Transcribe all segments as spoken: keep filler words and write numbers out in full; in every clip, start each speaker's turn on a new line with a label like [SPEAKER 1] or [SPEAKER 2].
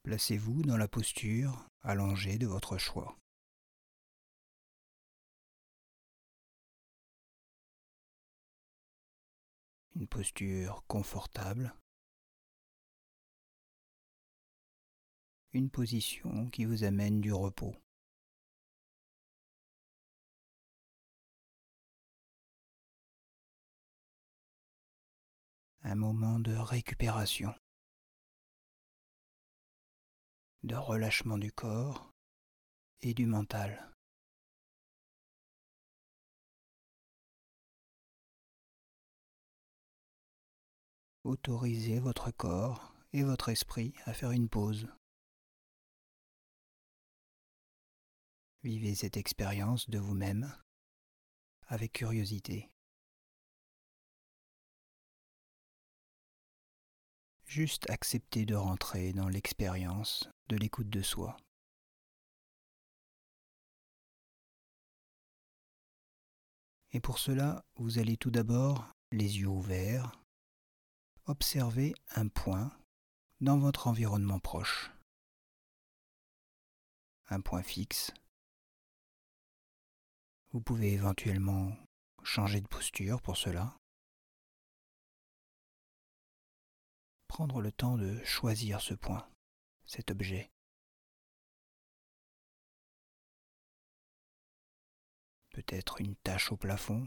[SPEAKER 1] Placez-vous dans la posture allongée de votre choix. Une posture confortable, une position qui vous amène du repos. Un moment de récupération, de relâchement du corps et du mental. Autorisez votre corps et votre esprit à faire une pause. Vivez cette expérience de vous-même avec curiosité. Juste accepter de rentrer dans l'expérience de l'écoute de soi. Et pour cela, vous allez tout d'abord, les yeux ouverts, observer un point dans votre environnement proche. Un point fixe. Vous pouvez éventuellement changer de posture pour cela. Prendre le temps de choisir ce point, cet objet. Peut-être une tache au plafond,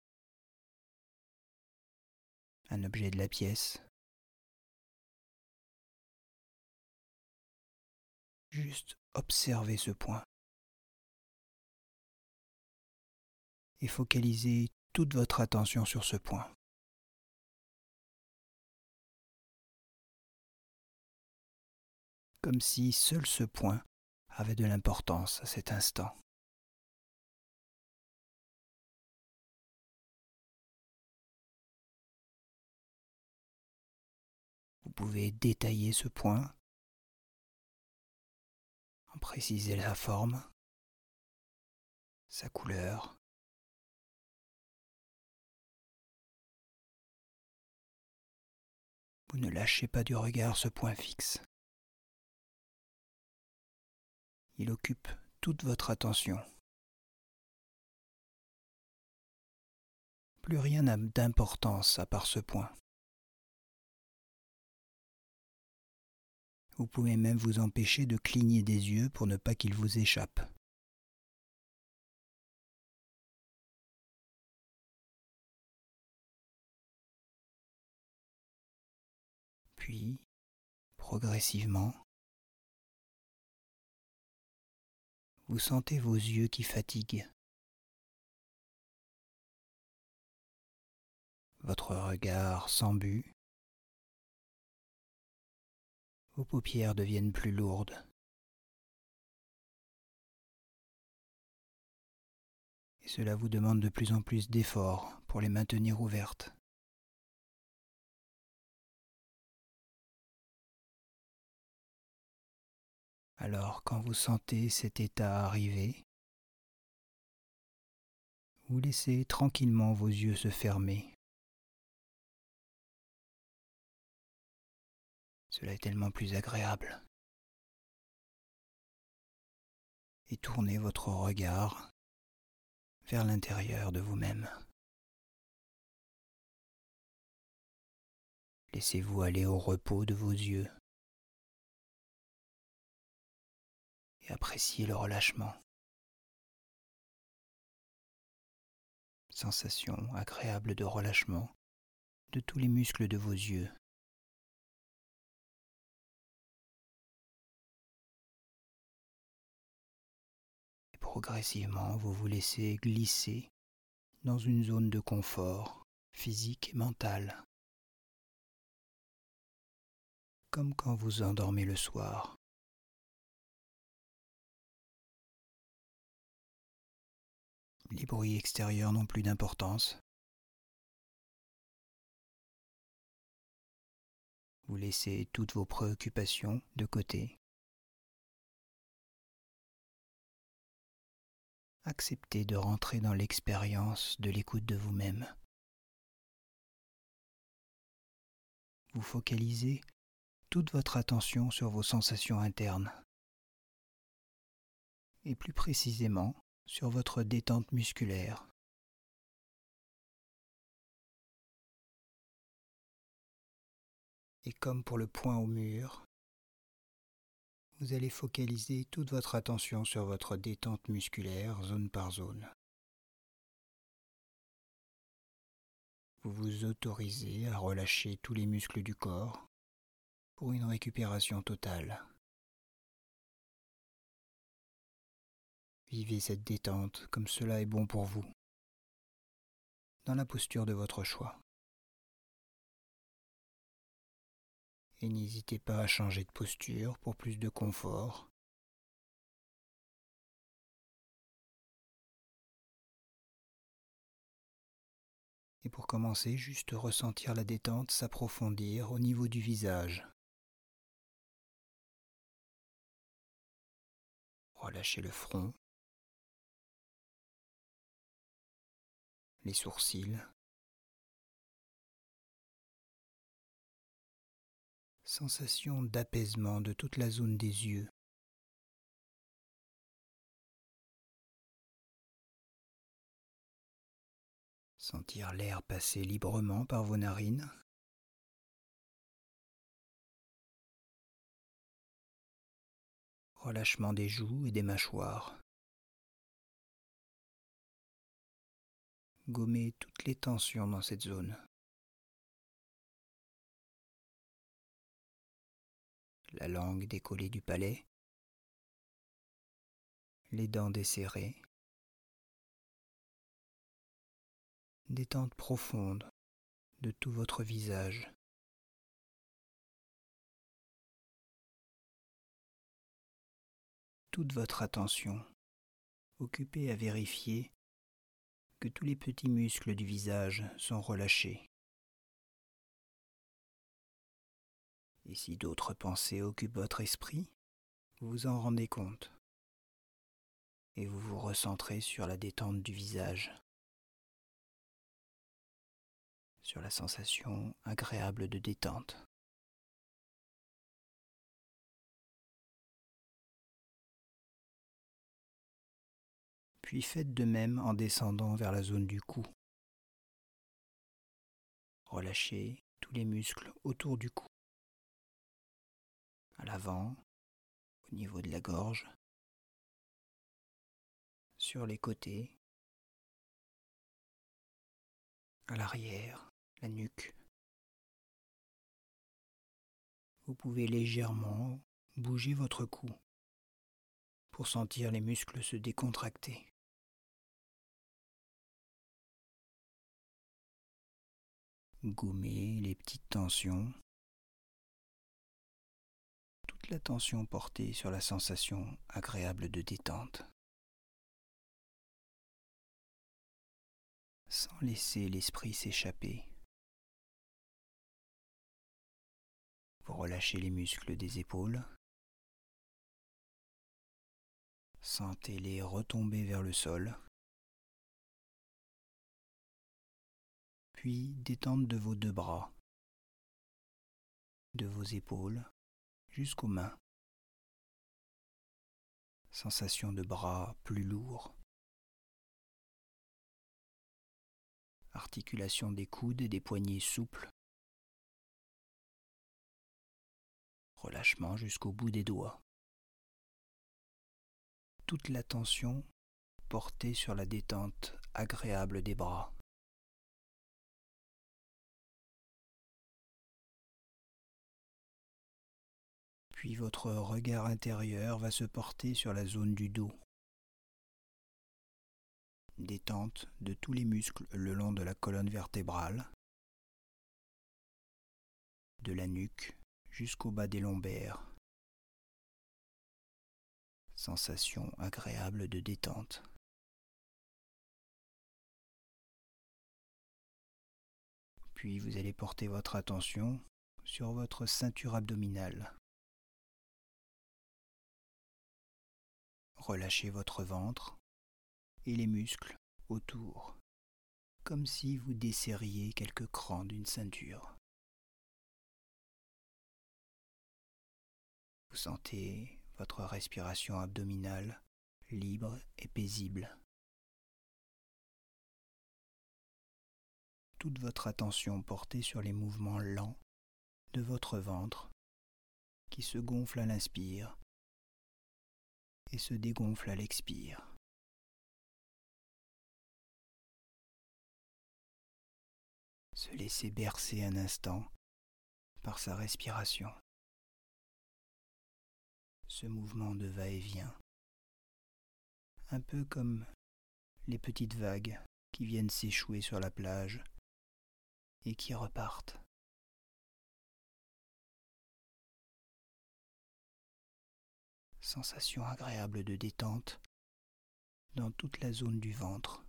[SPEAKER 1] un objet de la pièce. Juste observer ce point. Et focaliser toute votre attention sur ce point. Comme si seul ce point avait de l'importance à cet instant. Vous pouvez détailler ce point, en préciser sa forme, sa couleur. Vous ne lâchez pas du regard ce point fixe. Il occupe toute votre attention. Plus rien n'a d'importance à part ce point. Vous pouvez même vous empêcher de cligner des yeux pour ne pas qu'il vous échappe. Puis, progressivement, vous sentez vos yeux qui fatiguent. Votre regard s'embue. Vos paupières deviennent plus lourdes. Et cela vous demande de plus en plus d'efforts pour les maintenir ouvertes. Alors, quand vous sentez cet état arriver, vous laissez tranquillement vos yeux se fermer. Cela est tellement plus agréable. Et tournez votre regard vers l'intérieur de vous-même. Laissez-vous aller au repos de vos yeux et appréciez le relâchement. Sensation agréable de relâchement de tous les muscles de vos yeux. Et progressivement, vous vous laissez glisser dans une zone de confort physique et mental, comme quand vous endormez le soir. Les bruits extérieurs n'ont plus d'importance. Vous laissez toutes vos préoccupations de côté. Acceptez de rentrer dans l'expérience de l'écoute de vous-même. Vous focalisez toute votre attention sur vos sensations internes, et plus précisément sur votre détente musculaire. Et comme pour le point au mur, vous allez focaliser toute votre attention sur votre détente musculaire, zone par zone. Vous vous autorisez à relâcher tous les muscles du corps pour une récupération totale. Vivez cette détente comme cela est bon pour vous, dans la posture de votre choix. Et n'hésitez pas à changer de posture pour plus de confort. Et pour commencer, juste ressentir la détente s'approfondir au niveau du visage. Relâchez le front, les sourcils, sensation d'apaisement de toute la zone des yeux. Sentir l'air passer librement par vos narines. Relâchement des joues et des mâchoires. Gommez toutes les tensions dans cette zone. La langue décollée du palais. Les dents desserrées. Détente profonde de tout votre visage. Toute votre attention occupée à vérifier que tous les petits muscles du visage sont relâchés. Et si d'autres pensées occupent votre esprit, vous vous en rendez compte et vous vous recentrez sur la détente du visage, sur la sensation agréable de détente. Puis faites de même en descendant vers la zone du cou. Relâchez tous les muscles autour du cou, à l'avant, au niveau de la gorge, sur les côtés, à l'arrière, la nuque. Vous pouvez légèrement bouger votre cou pour sentir les muscles se décontracter. Gommez les petites tensions, toute la tension portée sur la sensation agréable de détente, sans laisser l'esprit s'échapper. Vous relâchez les muscles des épaules, sentez-les retomber vers le sol, puis détente de vos deux bras, de vos épaules jusqu'aux mains. Sensation de bras plus lourds. Articulation des coudes et des poignets souples. Relâchement jusqu'au bout des doigts. Toute l'attention portée sur la détente agréable des bras. Puis votre regard intérieur va se porter sur la zone du dos. Détente de tous les muscles le long de la colonne vertébrale, de la nuque jusqu'au bas des lombaires. Sensation agréable de détente. Puis vous allez porter votre attention sur votre ceinture abdominale. Relâchez votre ventre et les muscles autour, comme si vous desserriez quelques crans d'une ceinture. Vous sentez votre respiration abdominale libre et paisible. Toute votre attention portée sur les mouvements lents de votre ventre qui se gonfle à l'inspire et se dégonfle à l'expire. Se laisser bercer un instant par sa respiration. Ce mouvement de va-et-vient, un peu comme les petites vagues qui viennent s'échouer sur la plage et qui repartent. Sensation agréable de détente dans toute la zone du ventre.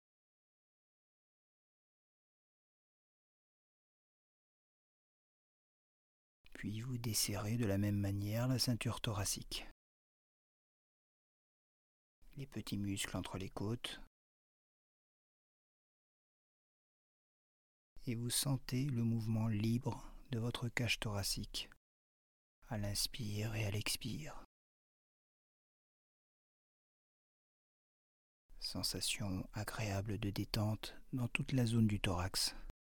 [SPEAKER 1] Puis vous desserrez de la même manière la ceinture thoracique. Les petits muscles entre les côtes. Et vous sentez le mouvement libre de votre cage thoracique à l'inspire et à l'expire. Sensation agréable de détente dans toute la zone du thorax.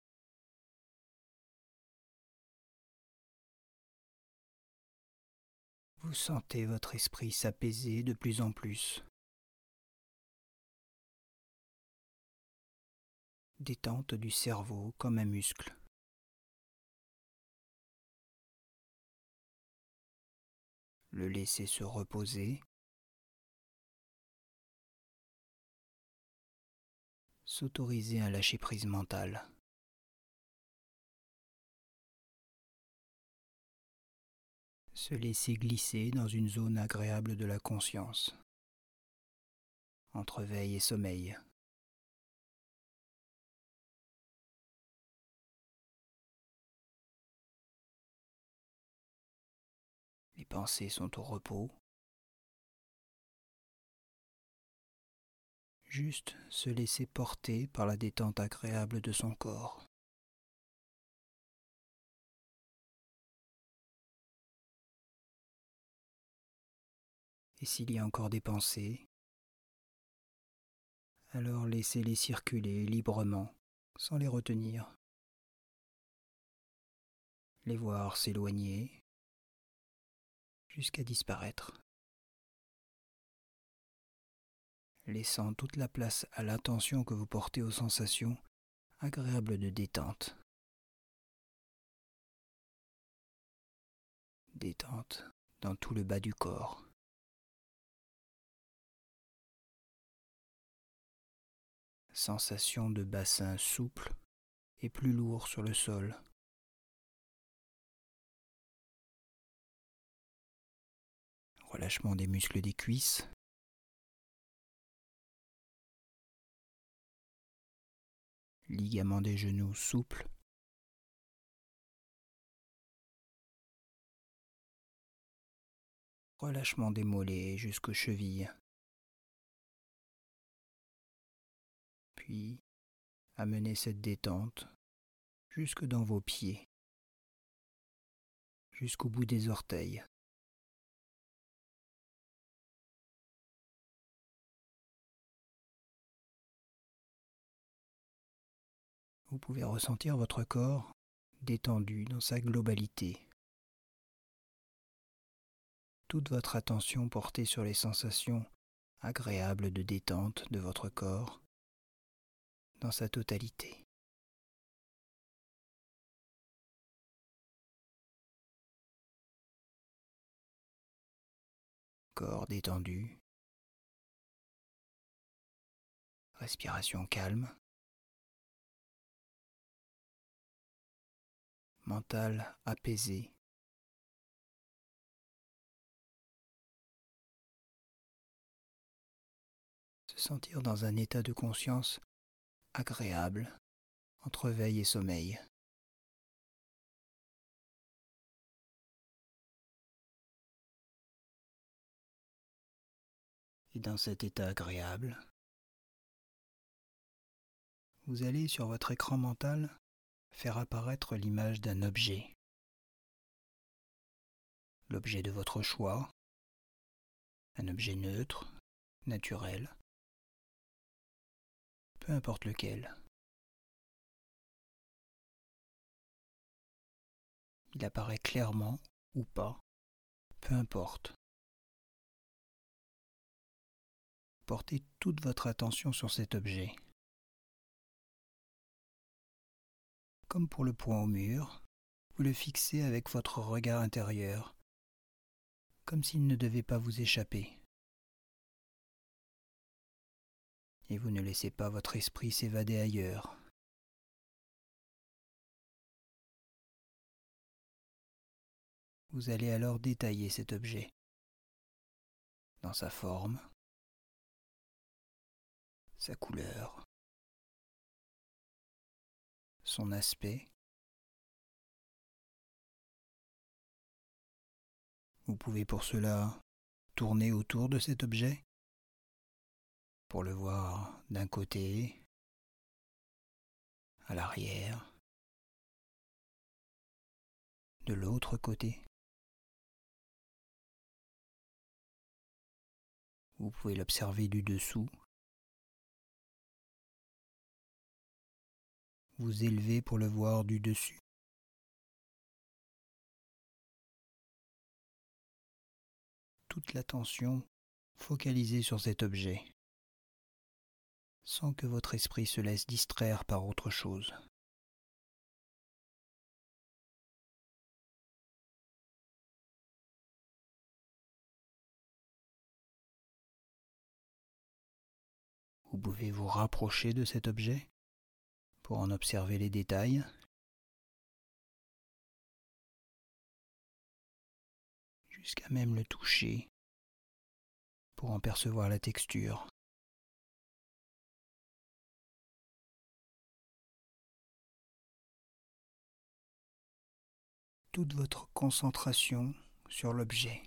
[SPEAKER 1] Vous sentez votre esprit s'apaiser de plus en plus. Détente du cerveau comme un muscle. Le laisser se reposer. S'autoriser un lâcher-prise mental. Se laisser glisser dans une zone agréable de la conscience, entre veille et sommeil. Les pensées sont au repos. Juste se laisser porter par la détente agréable de son corps. Et s'il y a encore des pensées, alors laissez-les circuler librement, sans les retenir. Les voir s'éloigner jusqu'à disparaître, laissant toute la place à l'attention que vous portez aux sensations agréables de détente. Détente dans tout le bas du corps. Sensation de bassin souple et plus lourd sur le sol. Relâchement des muscles des cuisses. Ligaments des genoux souples. Relâchement des mollets jusqu'aux chevilles. Puis, amenez cette détente jusque dans vos pieds, jusqu'au bout des orteils. Vous pouvez ressentir votre corps détendu dans sa globalité. Toute votre attention portée sur les sensations agréables de détente de votre corps dans sa totalité. Corps détendu, respiration calme, mental apaisé. Se sentir dans un état de conscience agréable entre veille et sommeil. Et dans cet état agréable, vous allez sur votre écran mental faire apparaître l'image d'un objet. l'objet de votre choix, un objet neutre, naturel, peu importe lequel. Il apparaît clairement ou pas, peu importe. Portez toute votre attention sur cet objet. Comme pour le point au mur, vous le fixez avec votre regard intérieur, comme s'il ne devait pas vous échapper. Et vous ne laissez pas votre esprit s'évader ailleurs. Vous allez alors détailler cet objet dans sa forme, sa couleur, son aspect. Vous pouvez pour cela tourner autour de cet objet pour le voir d'un côté, à l'arrière, de l'autre côté. Vous pouvez l'observer du dessous. Vous élevez pour le voir du dessus. Toute l'attention focalisée sur cet objet, sans que votre esprit se laisse distraire par autre chose. Vous pouvez vous rapprocher de cet objet pour en observer les détails. Jusqu'à même le toucher pour en percevoir la texture. Toute votre concentration sur l'objet.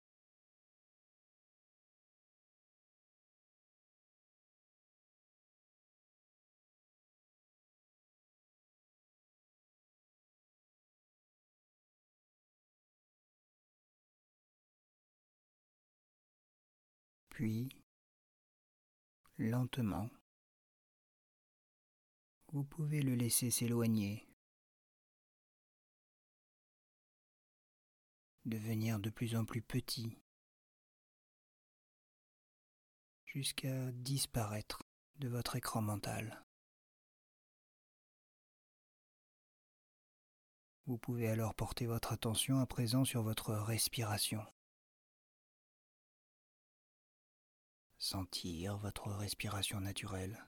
[SPEAKER 1] Puis, lentement, vous pouvez le laisser s'éloigner, devenir de plus en plus petit, jusqu'à disparaître de votre écran mental. Vous pouvez alors porter votre attention à présent sur votre respiration. Sentir votre respiration naturelle.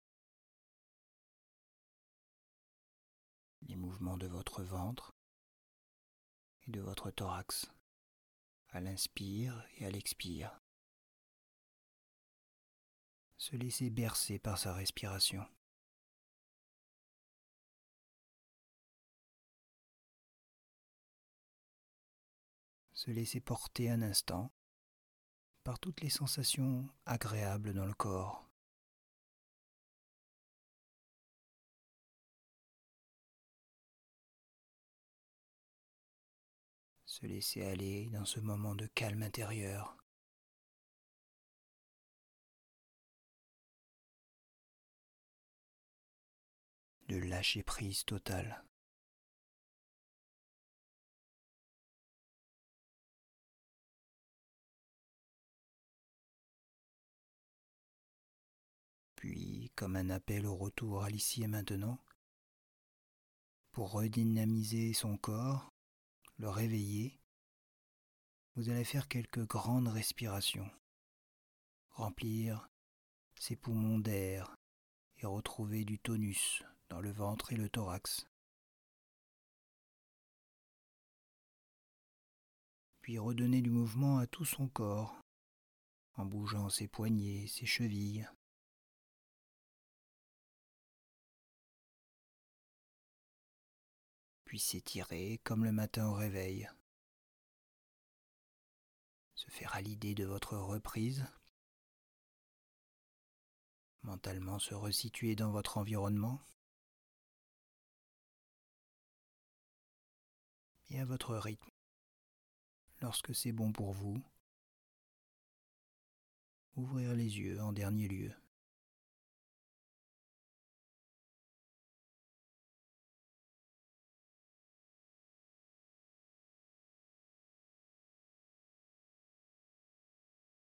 [SPEAKER 1] Les mouvements de votre ventre et de votre thorax, à l'inspire et à l'expire. Se laisser bercer par sa respiration. Se laisser porter un instant par toutes les sensations agréables dans le corps. Se laisser aller dans ce moment de calme intérieur. De lâcher prise totale. Puis, comme un appel au retour à l'ici et maintenant, pour redynamiser son corps, le réveiller, vous allez faire quelques grandes respirations, remplir ses poumons d'air et retrouver du tonus dans le ventre et le thorax. Puis redonner du mouvement à tout son corps, en bougeant ses poignets, ses chevilles. Puis s'étirer comme le matin au réveil. Se faire à l'idée de votre reprise. Mentalement se resituer dans votre environnement. Et à votre rythme. lorsque c'est bon pour vous, ouvrir les yeux en dernier lieu.